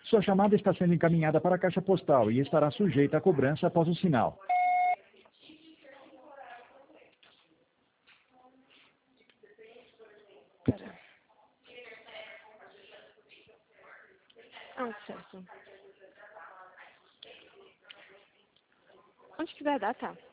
Sua chamada está sendo encaminhada para a caixa postal e estará sujeita a cobrança após o sinal. Pera. Ah, certo. Onde que vai dar, tá?